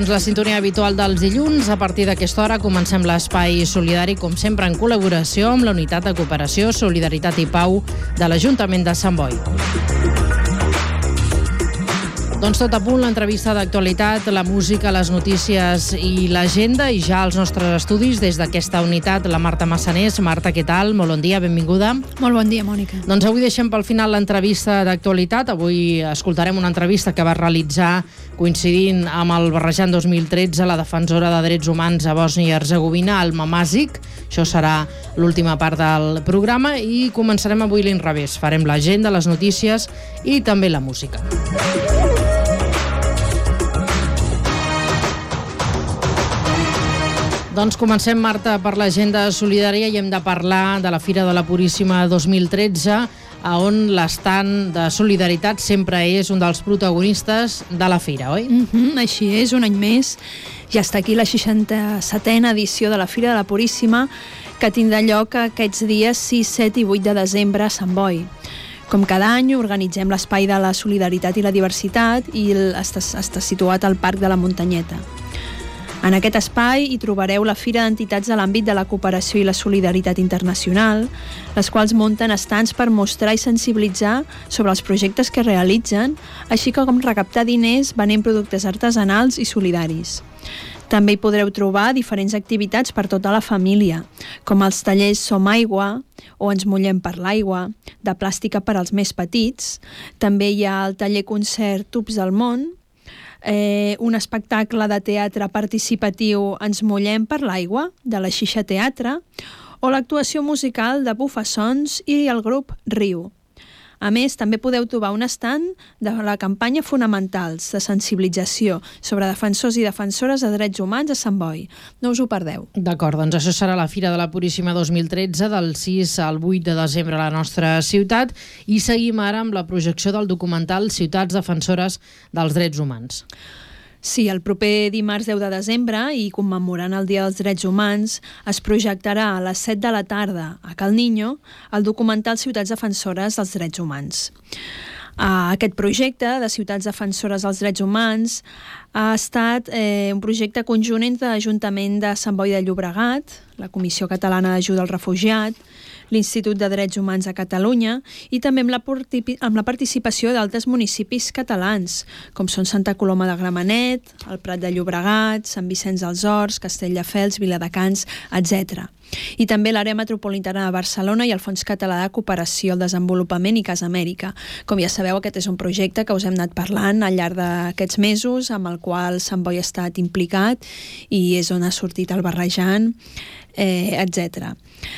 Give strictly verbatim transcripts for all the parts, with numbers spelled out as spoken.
Doncs la sintonia habitual dels dilluns. A partir d'aquesta hora comencem l'espai solidari, com sempre en col·laboració amb la Unitat de Cooperació, Solidaritat i Pau de l'Ajuntament de Sant Boi. Doncs tot a punt, l'entrevista d'actualitat, la música, les notícies i l'agenda, i ja als nostres estudis des d'aquesta unitat, la Marta Massanés. Marta, què tal? Molt bon dia, benvinguda. Molt bon dia, Mònica. Doncs avui deixem pel final l'entrevista d'actualitat. Avui escoltarem una entrevista que va realitzar coincidint amb el Barrejant dos mil tretze la defensora de drets humans a Bòsnia i Hercegovina, Alma Masic. Això serà l'última part del programa i començarem avui l'inrevés. Farem l'agenda, les notícies i també la música. Doncs comencem, Marta, per l'agenda solidària i hem de parlar de la Fira de la Puríssima dos mil tretze, on l'estand de solidaritat sempre és un dels protagonistes de la fira, oi? Mm-hmm, així és, un any més. Ja està aquí la seixanta-setena edició de la Fira de la Puríssima, que tindrà lloc aquests dies sis, set i vuit de desembre a Sant Boi. Com cada any, organitzem l'espai de la solidaritat i la diversitat i està, està situat al Parc de la Muntanyeta. En aquest espai hi trobareu la Fira d'Entitats de l'àmbit de la cooperació i la solidaritat internacional, les quals munten estands per mostrar i sensibilitzar sobre els projectes que realitzen, així com recaptar diners venent productes artesanals i solidaris. També hi podreu trobar diferents activitats per tota la família, com els tallers Som Aigua o Ens mullem per l'aigua, de plàstica per als més petits. També hi ha el taller concert Tubs del món, Eh, un espectacle de teatre participatiu Ens mullem per l'aigua, de la Xixa Teatre, o l'actuació musical de Bufassons i el grup Riu. A més, també podeu trobar un estand de la campanya Fonamentals, de sensibilització sobre defensors i defensores de drets humans a Sant Boi. No us ho perdeu. D'acord, doncs això serà la Fira de la Puríssima dos mil tretze, del sis al vuit de desembre a la nostra ciutat, i seguim ara amb la projecció del documental Ciutats defensores dels drets humans. Sí, el proper dimarts deu de desembre, i commemorant el Dia dels Drets Humans, es projectarà a les set de la tarda a Cal Niño el documental Ciutats defensores dels drets humans. Aquest projecte de Ciutats defensores dels drets humans ha estat eh, un projecte conjunt entre l'Ajuntament de Sant Boi de Llobregat, la Comissió Catalana d'Ajuda al Refugiat, l'Institut de Drets Humans de Catalunya i també amb la, amb la participació d'altres municipis catalans, com són Santa Coloma de Gramenet, el Prat de Llobregat, Sant Vicenç dels Horts, Castelldefels, Viladecans, etcètera. I també l'àrea metropolitana de Barcelona i el Fons Català de Cooperació al Desenvolupament i Casa Amèrica. Com ja sabeu, aquest és un projecte que us hem anat parlant al llarg d'aquests mesos, amb el qual Sant Boi ha estat implicat i és on ha sortit el Barrejant, eh, etcètera.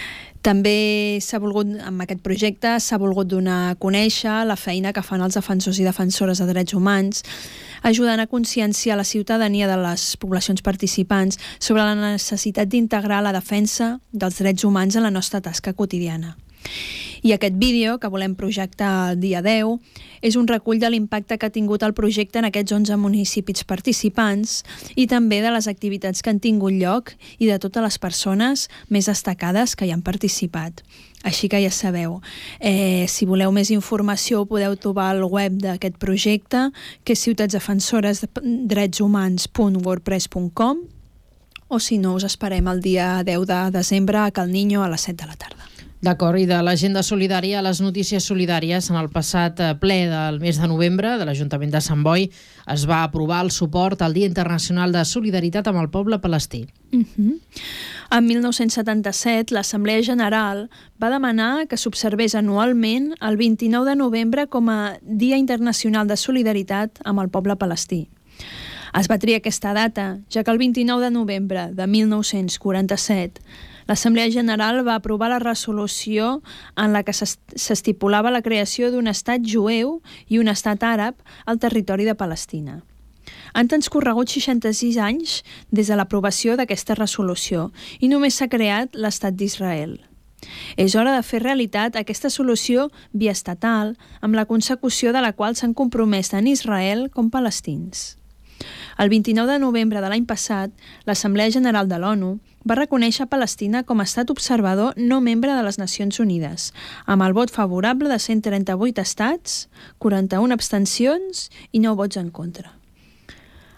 També s'ha volgut, amb aquest projecte, s'ha volgut donar a conèixer la feina que fan els defensors i defensores de drets humans, ajudant a conscienciar la ciutadania de les poblacions participants sobre la necessitat d'integrar la defensa dels drets humans en la nostra tasca quotidiana. I aquest vídeo, que volem projectar el dia deu, és un recull de l'impacte que ha tingut el projecte en aquests onze municipis participants i també de les activitats que han tingut lloc i de totes les persones més destacades que hi han participat. Així que ja sabeu, eh, si voleu més informació podeu trobar al web d'aquest projecte, que és ciutats defensores drets humans punt wordpress punt com, o si no us esperem el dia deu de desembre a Cal Niño a les set de la tarda. D'acord, i de l'agenda solidària a les notícies solidàries, en el passat ple del mes de novembre de l'Ajuntament de Sant Boi es va aprovar el suport al Dia Internacional de Solidaritat amb el poble palestí. Uh-huh. En mil nou-cents setanta-set, l'Assemblea General va demanar que s'observés anualment el vint-i-nou de novembre com a Dia Internacional de Solidaritat amb el poble palestí. Es va triar aquesta data, ja que el vint-i-nou de novembre de mil nou-cents quaranta-set l'Assemblea General va aprovar la resolució en la que s'estipulava la creació d'un estat jueu i un estat àrab al territori de Palestina. Han transcorregut seixanta-sis anys des de l'aprovació d'aquesta resolució i només s'ha creat l'estat d'Israel. És hora de fer realitat aquesta solució biestatal amb la consecució de la qual s'han compromès tant Israel com palestins. El vint-i-nou de novembre de l'any passat, l'Assemblea General de l'ONU va reconèixer Palestina com a estat observador no membre de les Nacions Unides, amb el vot favorable de cent trenta-vuit estats, quaranta-una abstencions i nou vots en contra.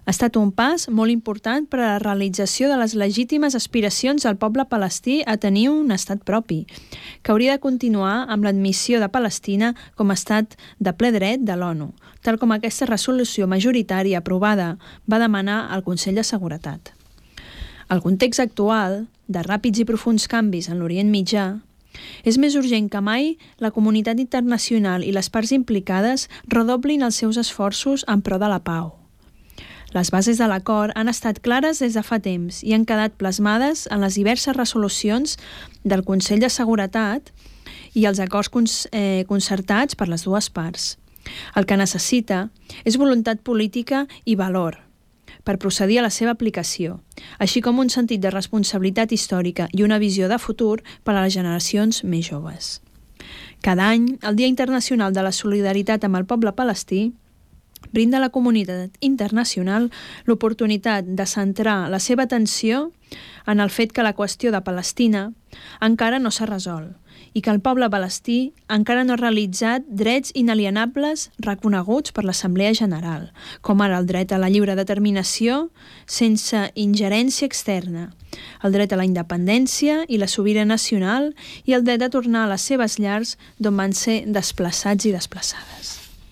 Ha estat un pas molt important per a la realització de les legítimes aspiracions del poble palestí a tenir un estat propi, que hauria de continuar amb l'admissió de Palestina com a estat de ple dret de l'ONU, tal com aquesta resolució majoritària aprovada va demanar al Consell de Seguretat. El context actual, de ràpids i profuns canvis en l'Orient Mitjà, és més urgent que mai la comunitat internacional i les parts implicades redoblin els seus esforços en pro de la pau. Les bases de l'acord han estat clares des de fa temps i han quedat plasmades en les diverses resolucions del Consell de Seguretat i els acords concertats per les dues parts. El que necessita és voluntat política i valor per procedir a la seva aplicació, així com un sentit de responsabilitat històrica i una visió de futur per a les generacions més joves. Cada any, el Dia Internacional de la Solidaritat amb el poble palestí brinda a la comunitat internacional l'oportunitat de centrar la seva atenció en el fet que la qüestió de Palestina encara no s'ha resolt i que el poble palestí encara no ha realitzat drets inalienables reconeguts per l'Assemblea General, com ara el dret a la lliure determinació sense ingerència externa, el dret a la independència i la sobirania nacional i el dret a tornar a les seves llars d'on van ser desplaçats i desplaçades.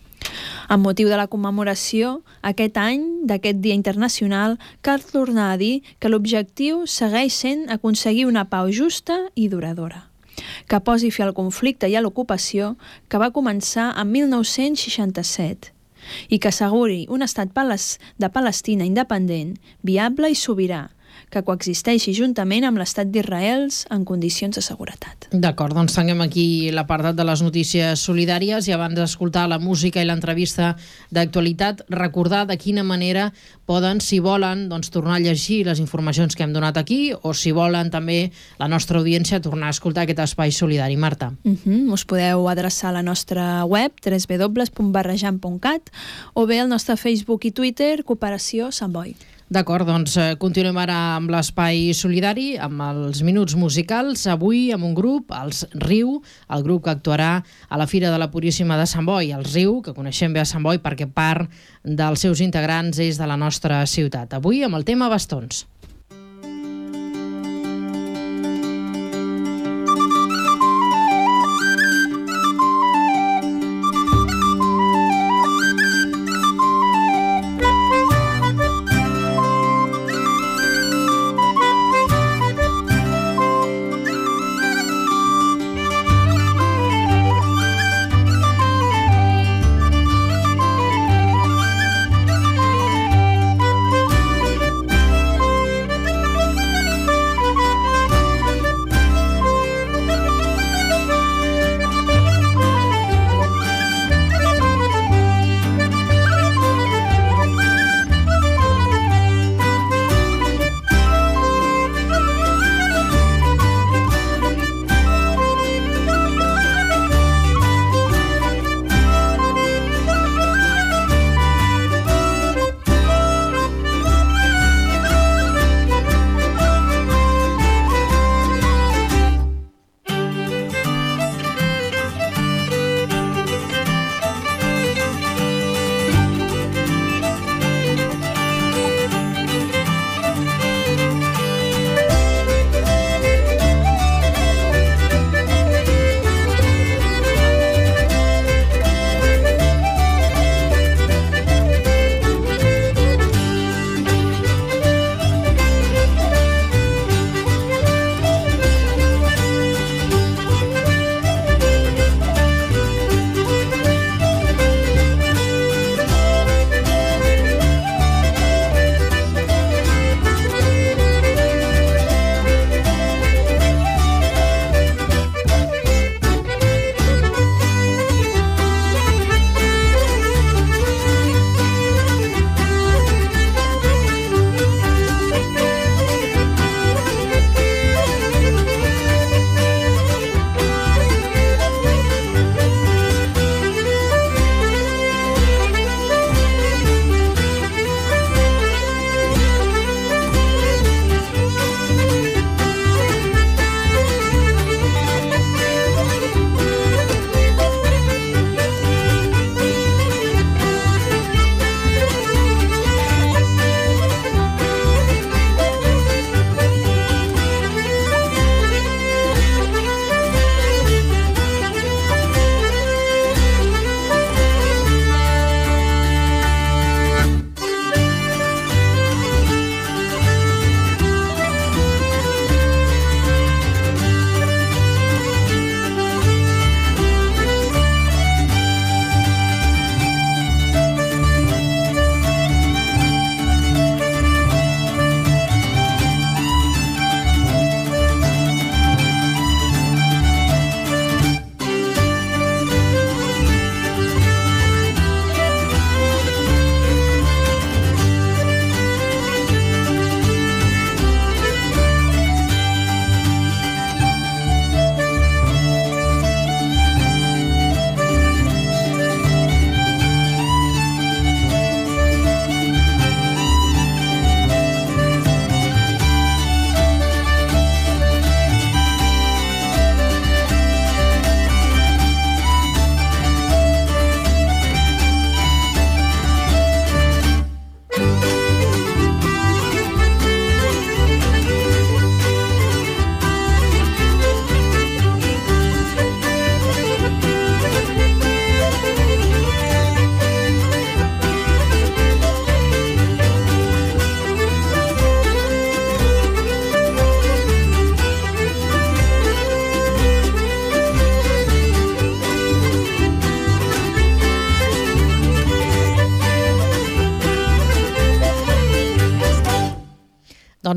Amb motiu de la commemoració, aquest any, d'aquest Dia Internacional, cal tornar a dir que l'objectiu segueix sent aconseguir una pau justa i duradora, que posi fi al conflicte i a l'ocupació que va començar en mil nou-cents seixanta-set i que asseguri un estat de Palestina independent, viable i sobirà, que coexisteixi juntament amb l'estat d'Israel en condicions de seguretat. D'acord, doncs tanquem aquí l'apartat de les notícies solidàries i abans d'escoltar la música i l'entrevista d'actualitat, recordar de quina manera poden, si volen, doncs, tornar a llegir les informacions que hem donat aquí o si volen també la nostra audiència tornar a escoltar aquest espai solidari. Marta. Uh-huh. Us podeu adreçar a la nostra web w w w punt barrejant punt cat o bé al nostre Facebook i Twitter Cooperació Sant Boi. D'acord, doncs eh, continuem ara amb l'espai solidari, amb els minuts musicals, avui amb un grup, els Riu, el grup que actuarà a la Fira de la Puríssima de Sant Boi. Els Riu, que coneixem bé a Sant Boi perquè part dels seus integrants és de la nostra ciutat. Avui amb el tema bastons.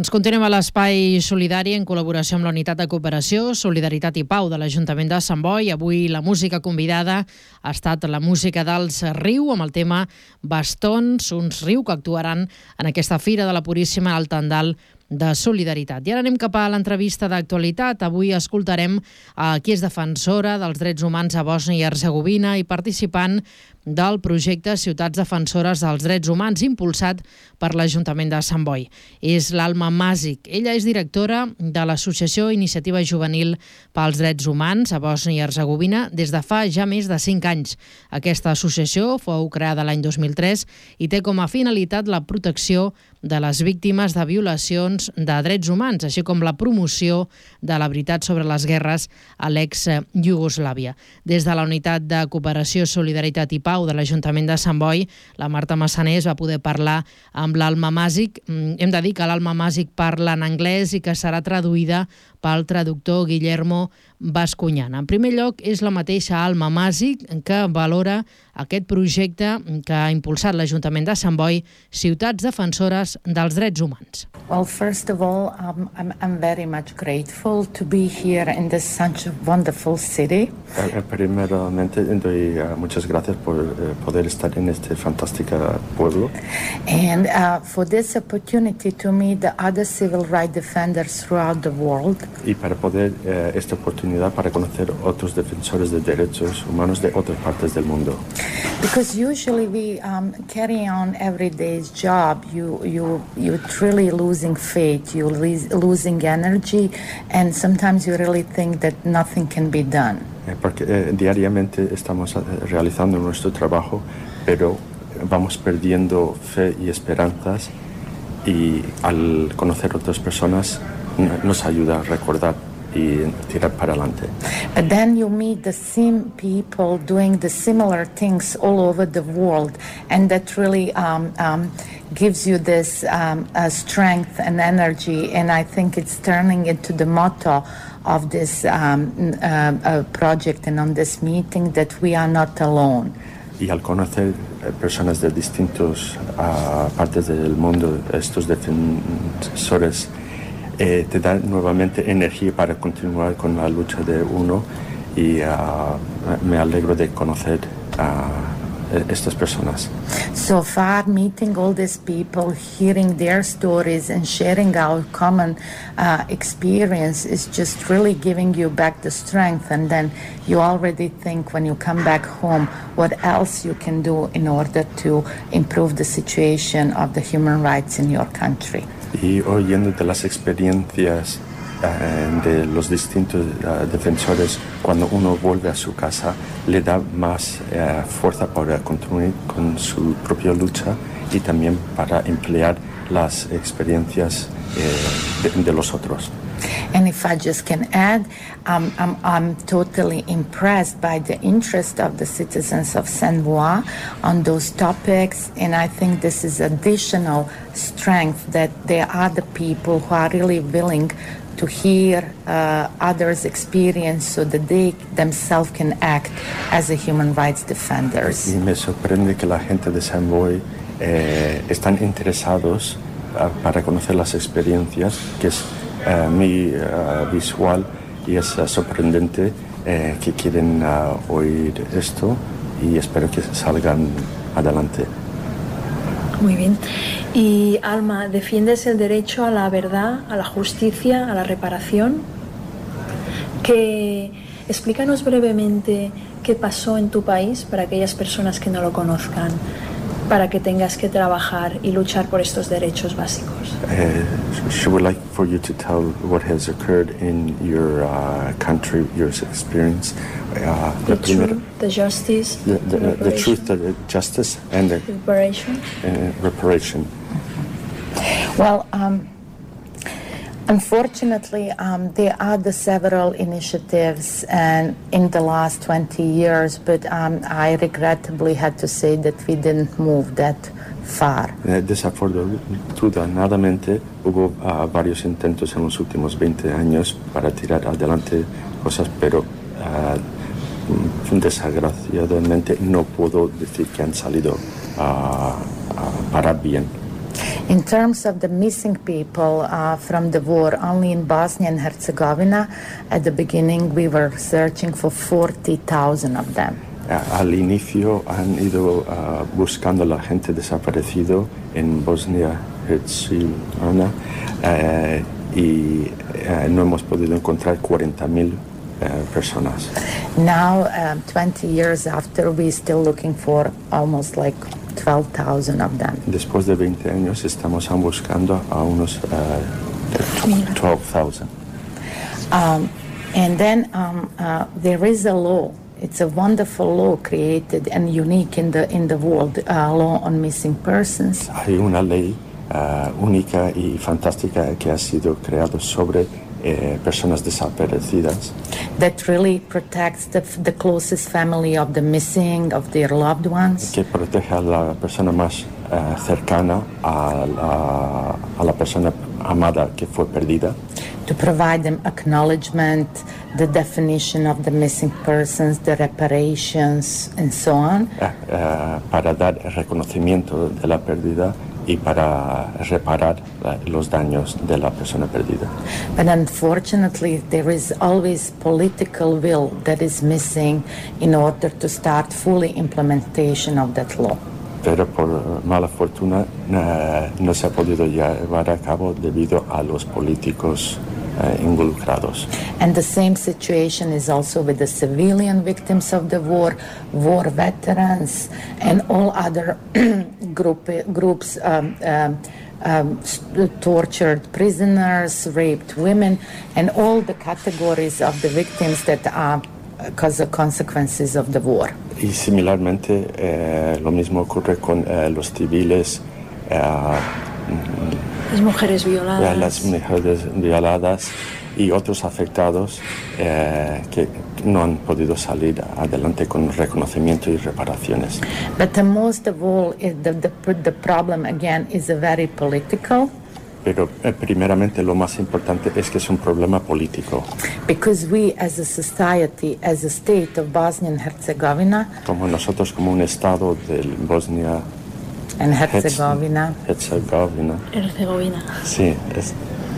Doncs continuem a l'Espai Solidari en col·laboració amb la Unitat de Cooperació, Solidaritat i Pau de l'Ajuntament de Sant Boi. Avui la música convidada ha estat la música dels Riu amb el tema Bastons, uns Riu que actuaran en aquesta Fira de la Puríssima al Tendal de Solidaritat. I ara anem cap a l'entrevista d'actualitat. Avui escoltarem a qui és defensora dels drets humans a Bòsnia i Hercegovina i participant del projecte Ciutats Defensores dels Drets Humans, impulsat per l'Ajuntament de Sant Boi. És l'Alma Masic. Ella és directora de l'Associació Iniciativa Juvenil pels Drets Humans a Bòsnia i Hercegovina des de fa ja més de cinc anys. Aquesta associació fou creada l'any dos mil tres i té com a finalitat la protecció de les víctimes de violacions de drets humans, així com la promoció de la veritat sobre les guerres a l'ex-Iugoslàvia. Des de la Unitat de Cooperació, Solidaritat i Pau de l'Ajuntament de Sant Boi, la Marta Massanés va poder parlar amb l'Alma Masic. Hem de dir que l'Alma Masic parla en anglès i que serà traduïda pel traductor Guillermo Bascuñán. En primer lloc, és la mateixa Alma Masic que valora aquest projecte que ha impulsat l'Ajuntament de Sant Boi, Ciutats Defensores dels Drets Humans. Well, first of all, um, I'm, I'm very much grateful to be here in this such a wonderful city. Eh, primeramente, doy uh, muchas gracias por uh, poder estar en este fantástico pueblo. And uh, for this opportunity to meet the other civil rights defenders throughout the world. Y para poder uh, esta oportunidad para conocer otros defensores de derechos humanos de otras partes del mundo. Because usually we um, carry on every day's job. You you you're really losing faith. You're losing energy, and sometimes you really think that nothing can be done. Eh, porque eh, diariamente estamos realizando nuestro trabajo, pero vamos perdiendo fe y esperanzas. Y al conocer otras personas nos ayuda a recordar y tirar para adelante. But then you meet the same people doing the similar things all over the world, and that really um, um, gives you this um, uh, strength and energy, and I think it's turning into the motto of this um, uh, uh, project and on this meeting, that we are not alone. Y al conocer personas de distintas uh, partes del mundo, estos defensores, eh, te da nuevamente energía para continuar con la lucha de uno, y uh, me alegro de conocer uh, estas personas. So far, meeting all these people, hearing their stories and sharing our common uh, experience is just really giving you back the strength, and then you already think when you come back home what else you can do in order to improve the situation of the human rights in your country. Y oyendo de las experiencias uh, de los distintos uh, defensores, cuando uno vuelve a su casa, le da más uh, fuerza para continuar con su propia lucha y también para emplear las experiencias uh, de, de los otros. And if I just can add, um, I'm, I'm totally impressed by the interest of the citizens of Saint Boi on those topics, and I think this is additional strength that there are the people who are really willing to hear uh, others' experience so that they themselves can act as a human rights defenders. Y me sorprende que la gente de Saint Boi eh, están interesados uh, para conocer las experiencias, que es Uh, muy uh, visual, y es uh, sorprendente uh, que quieren uh, oír esto, y espero que salgan adelante. Muy bien. Y Alma, ¿defiendes el derecho a la verdad, a la justicia, a la reparación? Que explícanos brevemente qué pasó en tu país para aquellas personas que no lo conozcan, para que tengas que trabajar y luchar por estos derechos básicos. Uh, she would like for you to tell what has occurred in your uh, country, your experience. Uh, the the, truth, primer, the justice, the, the, the, the truth, the justice, and the reparation. Uh, reparation. Well, um, unfortunately, um, there are the several initiatives and in the last twenty years, but um, I regrettably had to say that we didn't move that far. Eh, desafortunadamente hubo uh, varios intentos en los últimos veinte años para tirar adelante cosas, pero uh, desgraciadamente no puedo decir que han salido uh, uh, para bien. In terms of the missing people uh, from the war, only in Bosnia and Herzegovina, at the beginning we were searching for forty thousand of them. Al inicio han ido uh, buscando a la gente desaparecido en Bosnia y Herzegovina uh, y uh, no hemos podido encontrar cuarenta mil uh, personas. Now, uh, twenty years after, we're still looking for almost like twelve thousand of them. Después de veinte años estamos aún buscando a unos uh, twelve thousand. Um, and then um, uh, there is a law. It's a wonderful law created and unique in the in the world, uh, law on missing persons. Hay una ley uh, única y fantástica que ha sido creada sobre eh, personas desaparecidas. That really protects the, the closest family of the missing, of their loved ones. Que protege a la persona más uh, cercana a la, a la persona amada que fue perdida. To provide them acknowledgement, the definition of the missing persons, the reparations, and so on. Uh, uh, para dar el reconocimiento de la pérdida y para reparar uh, los daños de la persona perdida. But unfortunately, there is always political will that is missing in order to start fully implementation of that law. Pero por mala fortuna uh, no se ha podido llevar a cabo debido a los políticos uh, involucrados. And the same situation is also with the civilian victims of the war, war veterans, and all other group, groups, um, um, um, tortured prisoners, raped women, and all the categories of the victims that are because of consequences of the war. Y similarmente eh, lo mismo ocurre con eh, los civiles, eh, las mujeres violadas, las mujeres violadas y otros afectados eh, que no han podido salir adelante con reconocimiento y reparaciones. But the most of all, is the, the, the problem again is a very political. Pero eh, primeramente lo más importante es que es un problema político. Because we as a society, as a state of Bosnia and Herzegovina, como nosotros como un estado de Bosnia and Herzegovina, Herzegovina, Herzegovina. Sí, es.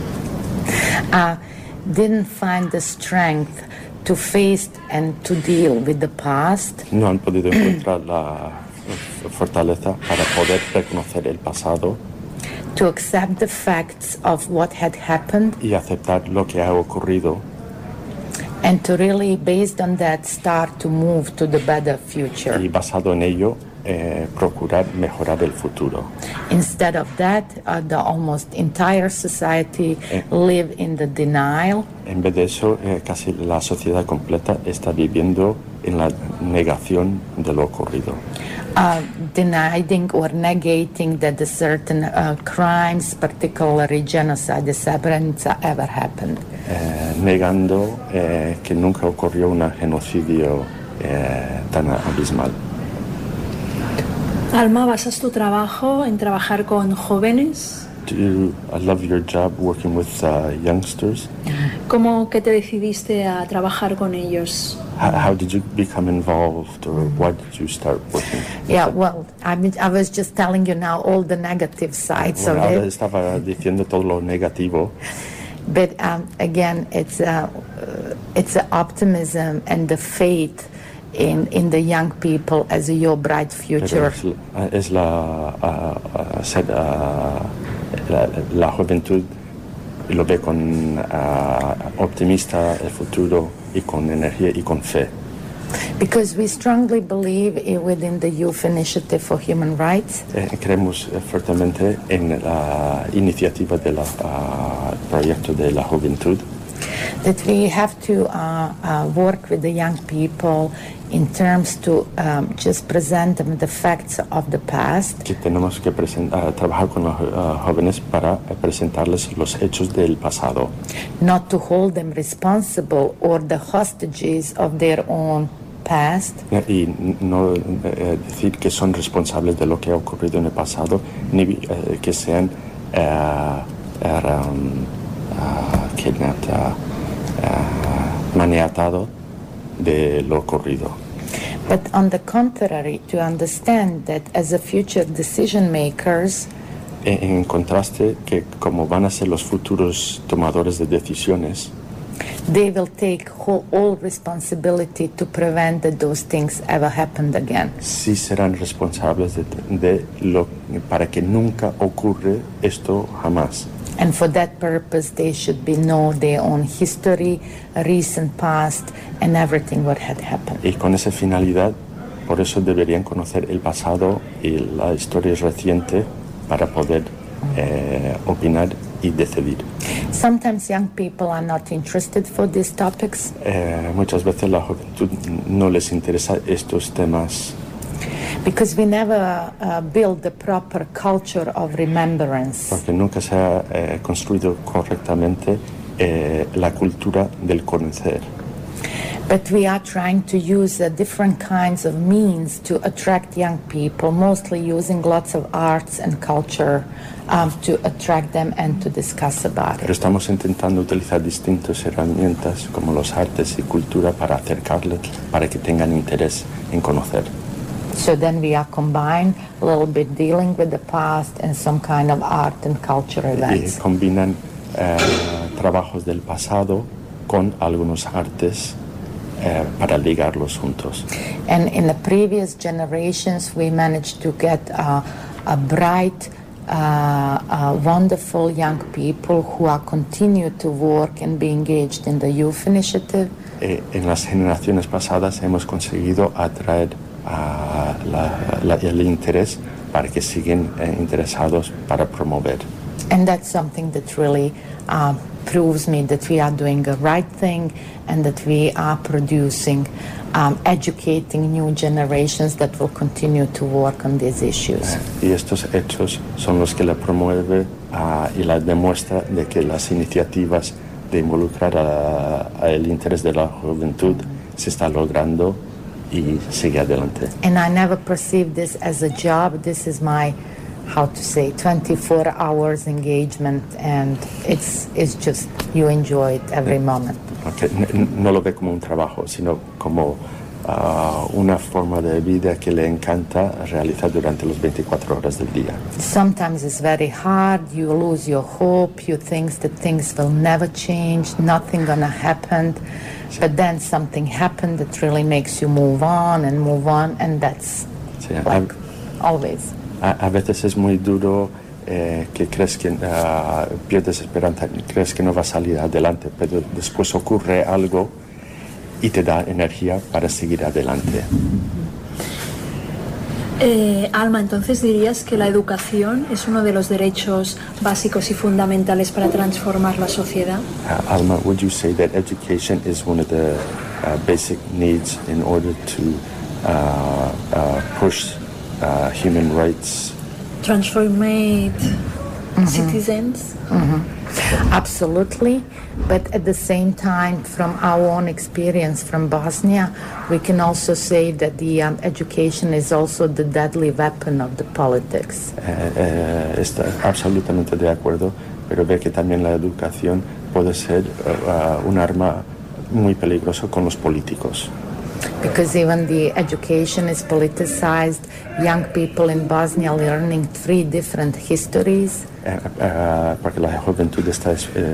Uh, didn't find the strength to face and to deal with the past. No han podido encontrar la fortaleza para poder reconocer el pasado. To accept the facts of what had happened. Y aceptar lo que ha ocurrido. And to really, based on that, start to move to the better future. Y basado en ello, eh, procurar mejorar el futuro. Instead of that, uh, the almost entire society eh, live in the denial. En vez de eso, eh, casi la sociedad completa está viviendo en la negación de lo ocurrido. Uh, denying or negating that the certain uh, crimes, particularly genocide, the Srebrenica, ever happened. Eh, negando eh, que nunca ocurrió un genocidio eh, tan abismal. Alma, ¿basas tu trabajo en trabajar con jóvenes? Do you, I love your job working with uh, youngsters. ¿Cómo que te decidiste a trabajar con ellos? How, how did you become involved, or why did you start working? Yeah, well, I mean, I was just telling you now all the negative sides Bueno, of ahora it. estaba diciendo todo lo negativo. But um, again, it's uh, uh, it's the optimism and the faith in in the young people as a your bright future. Pero es, es la, uh, uh, ser, uh, la la juventud lo ve con uh, optimista el futuro y con energía y con fe. Because we strongly believe in, within the Youth Initiative for Human Rights. Eh, creemos eh, fuertemente en la iniciativa del uh, proyecto de la juventud. That we have to uh, uh, work with the young people in terms to um, just present them the facts of the past. Que tenemos que present, uh, trabajar con los uh, jóvenes para uh, presentarles los hechos del pasado. Not to hold them responsible or the hostages of their own past. Y no uh, decir que son responsables de lo que ha ocurrido en el pasado, ni uh, que sean uh, um, uh, kidnapped, uh, uh, maniatados de lo ocurrido. But on the contrary, to understand that as a future decision makers, En contraste, que como van a ser los futuros tomadores de decisiones, they will take whole, all responsibility to prevent that those things ever happened again. Sí serán responsables de, de lo para que nunca ocurra esto jamás. And for that purpose, they should be know their own history, recent past, and everything what had happened. Y con esa finalidad, por eso deberían conocer el pasado y la historia reciente para poder eh, opinar y decidir. Sometimes young people are not interested for these topics. Eh, muchas veces la juventud no les interesa estos temas. Because we never uh, build the proper culture of remembrance. Porque nunca se ha eh, construido correctamente eh, la cultura del conocer. But we are trying to use uh, different kinds of means to attract young people, mostly using lots of arts and culture um, to attract them and to discuss about Pero it. estamos intentando utilizar distintas herramientas como los artes y cultura para acercarles, para que tengan interés en conocer. So then we are combined a little bit dealing with the past and some kind of art and culture Y events. combinan eh, trabajos del pasado con algunos artes eh, para ligarlos juntos. And in the previous generations, we managed to get uh, a bright, uh, uh, wonderful young people who are continue to work and be engaged in the youth initiative. Eh, en las generaciones pasadas hemos conseguido atraer a la, la, el interés para que sigan eh, interesados para promover. And that's something that really uh, proves me that we are doing the right thing and that we are producing, um, educating new generations that will continue to work on these issues. Eh, y estos hechos son los que la promueve uh, y la demuestra de que las iniciativas de involucrar al interés de la juventud se está logrando y sigue adelante. And I never perceived this as a job. This is my, how to say, twenty-four hours engagement, and it's it's just you enjoy it every moment. Okay. No lo ve como un trabajo, sino como uh, una forma de vida que le encanta realizar durante las veinticuatro horas del día. Sometimes it's very hard. You lose your hope. You think that things will never change. Nothing gonna happen. But then something happened that really makes you move on and move on, and that's Sí, like a, always. a, a veces es muy duro eh, que crees que uh, pierdes esperanza, crees que no va a salir adelante, pero después ocurre algo y te da energía para seguir adelante. Eh, Alma, entonces dirías que la educación es uno de los derechos básicos y fundamentales para transformar la sociedad. Uh, Alma, would you say that education is one of the uh, basic needs in order to uh, uh, push uh, human rights? Transformate mm-hmm. citizens? Mm-hmm. Absolutely, but at the same time, from our own experience from Bosnia, we can also say that the um, education is also the deadly weapon of the politics. Eh, eh, está absolutamente de acuerdo, pero ve que también la educación puede ser uh, un arma muy peligrosa con los políticos. Because even the education is politicized, young people in Bosnia learning three different histories. Uh, uh, porque la juventud está uh,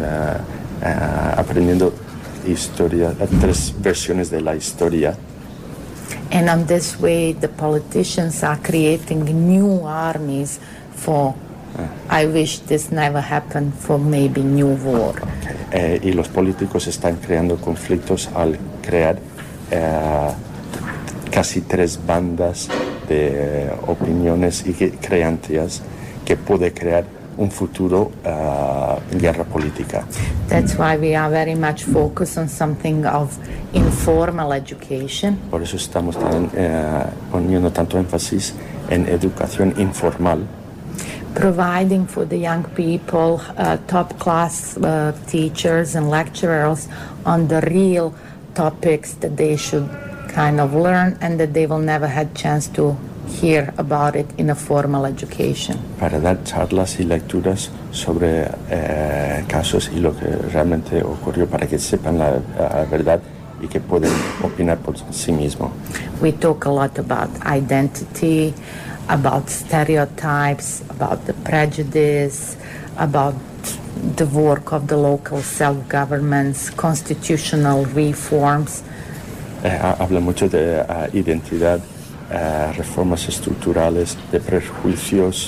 uh, aprendiendo historia, tres versiones de la historia. And on this way, the politicians are creating new armies for, uh. I wish this never happened, for maybe new war. Okay. Eh, y los políticos están creando conflictos al crear uh, casi tres bandas de uh, opiniones y creencias que puede crear un futuro uh, guerra política. That's why we are very much focused on something of informal education. Por eso estamos tan, uh, poniendo tanto énfasis en educación informal. Providing for the young people uh, top class uh, teachers and lecturers on the real topics that they should kind of learn and that they will never had chance to hear about it in a formal education. Para dar charlas y lecturas sobre eh, casos y lo que realmente ocurrió para que sepan la, la verdad y que pueden opinar por sí mismos. We talk a lot about identity, about stereotypes, about the prejudice, about the work of the local self-governments, constitutional reforms. Eh, habla mucho de uh, identidad, uh, reformas estructurales, de prejuicios.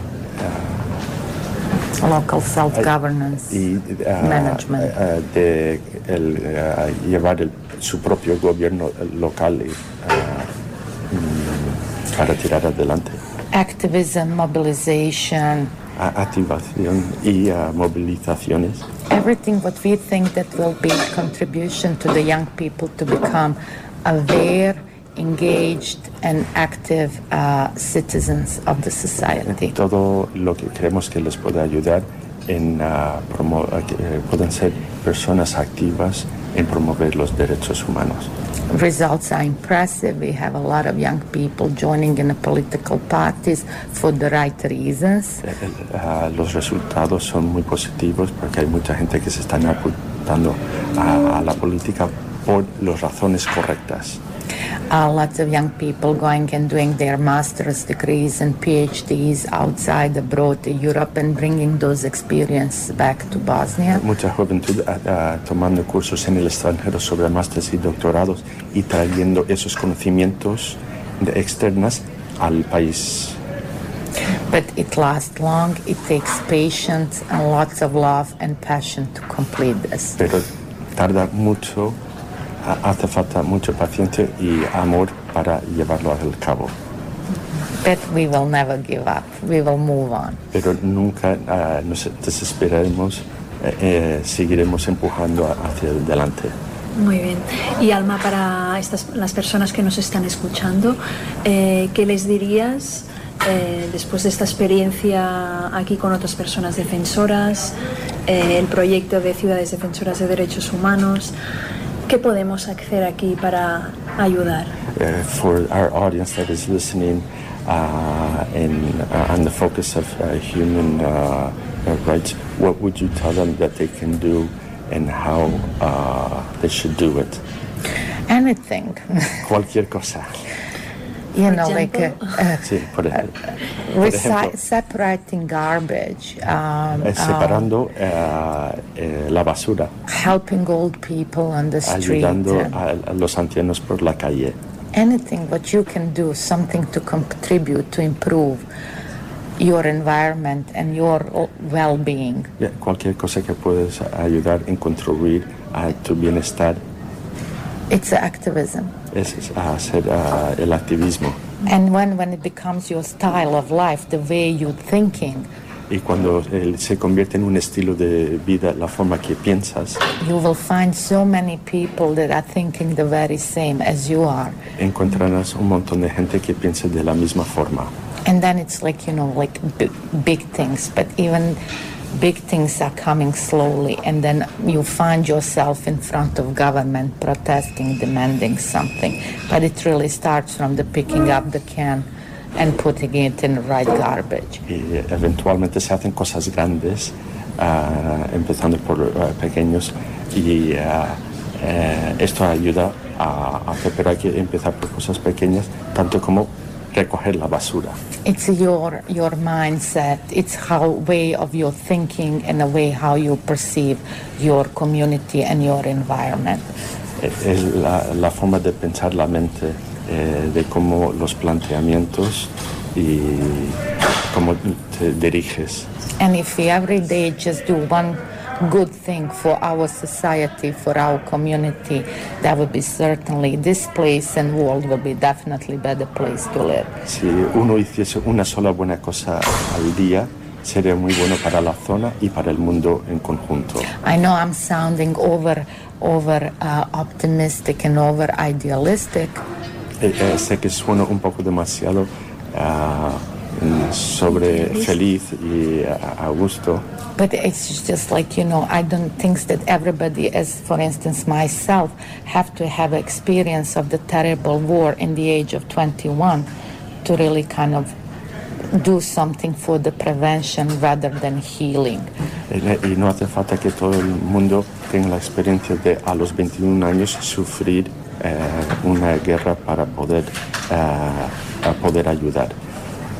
Uh, local self-governance y, uh, management. Uh, de el, uh, llevar el, su propio gobierno local y, uh, mm, para tirar adelante. Activism, mobilization. Uh, activación y uh, movilizaciones. Everything what we think that will be a contribution to the young people to become aware, engaged and active uh, citizens of the society. Todo lo que creemos que les puede ayudar en uh, promo- uh, que pueden ser personas activas en promover los derechos humanos. Results are impressive. We have a lot of young people joining in the political parties for the right reasons. Uh, los resultados son muy positivos porque hay mucha gente que se están apuntando a, a la política por las razones correctas. Uh, lots of young people going and doing their master's degrees and PhDs outside, abroad, to Europe, and bringing those experiences back to Bosnia. Mucha juventud uh, uh, tomando cursos en el extranjero sobre másteres y doctorados y trayendo esos conocimientos de externas al país. But it lasts long, it takes patience and lots of love and passion to complete this. Pero tarda mucho. Hace falta mucha paciencia y amor para llevarlo al cabo. But we will never give up. We will move on. Pero nunca uh, nos desesperaremos, eh, eh, seguiremos empujando hacia adelante. Muy bien. Y Alma, para estas, las personas que nos están escuchando, eh, ¿qué les dirías eh, después de esta experiencia aquí con otras personas defensoras, eh, el proyecto de Ciudades Defensoras de Derechos Humanos? ¿Qué podemos hacer aquí para ayudar? Uh, for our audience that is listening uh, and uh, on the focus of uh, human uh, rights, what would you tell them that they can do and how uh, they should do it? Anything. Cualquier cosa. You For know, like uh, uh, Sí, por ejemplo. uh, Por reci- ejemplo, separating garbage, um, eh, separando uh, eh, la basura, uh, helping old people on the street. ayudando and a, a los ancianos por la calle. anything what you can do, something to contribute to improve your environment and your well-being. Yeah, cualquier cosa que puedes ayudar en contribuir a tu bienestar It's activism. es hacer uh, el activismo. And when, when it becomes your style of life, the way you're thinking, Y cuando eh, se convierte en un estilo de vida, la forma que piensas, you will find so many people that are thinking the very same as you are. encontrarás un montón de gente que piensa de la misma forma. And then it's like, you know, like big, big things, but even big things are coming slowly, and then you find yourself in front of government protesting, demanding something. But it really starts from the picking up the can and putting it in the right garbage. Y eventualmente se hacen cosas grandes, uh, empezando por uh, pequeños, y uh, eh, esto ayuda a hacer, pero hay que empezar por cosas pequeñas, tanto como recoger la basura. It's your your mindset. It's how way of your thinking and the way how you perceive your community and your environment. Es la, la forma de pensar la mente, eh, de cómo los planteamientos y cómo te diriges. And if we every day just do one good thing for our society, for our community, that would be certainly, this place and world will be definitely better place to live. Si uno hiciese una sola buena cosa al día, sería muy bueno para la zona y para el mundo en conjunto. I know I'm sounding over, over uh, optimistic and over idealistic, Eh, eh, sé que suena un poco demasiado uh, sobre feliz y a, a gusto, but it's just like, you know, I don't think that everybody, as for instance myself, have to have experience of the terrible war in the age of twenty-one to really kind of do something for the prevention rather than healing. Eh, y no hace falta que todo el mundo tenga la experiencia de a los veintiún años sufrir eh, una guerra para poder, eh, a poder ayudar.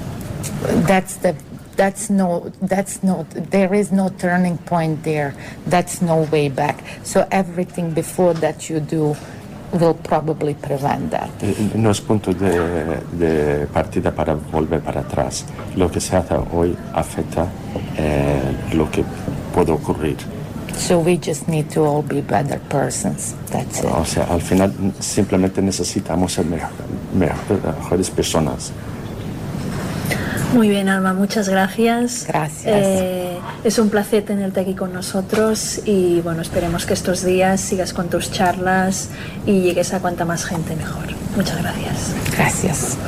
that's the That's no, that's no, there is no turning point there. That's no way back. So everything before that you do will probably prevent that. No es punto de, de partida para volver para atrás. Lo que se hace hoy afecta eh, lo que puede ocurrir. So we just need to all be better persons. That's it. O sea, al final simplemente necesitamos ser mejor, mejor, mejores personas. Muy bien, Alma, muchas gracias. Gracias. Eh, es un placer tenerte aquí con nosotros y bueno, esperemos que estos días sigas con tus charlas y llegues a cuanta más gente mejor. Muchas gracias. Gracias.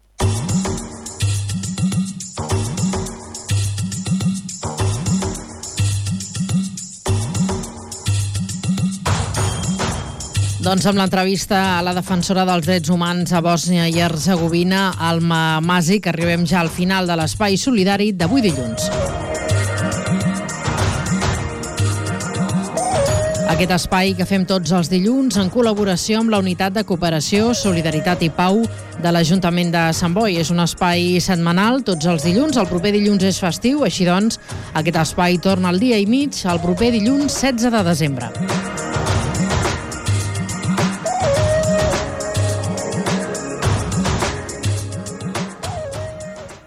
Doncs amb l'entrevista a la defensora dels drets humans a Bòsnia i Hercegovina, Alma Masic, arribem ja al final de l'espai solidari d'avui dilluns. Aquest espai que fem tots els dilluns en col·laboració amb la Unitat de Cooperació, Solidaritat i Pau de l'Ajuntament de Sant Boi. És un espai setmanal, tots els dilluns. El proper dilluns és festiu, així doncs aquest espai torna al dia i mig el proper dilluns setze de desembre.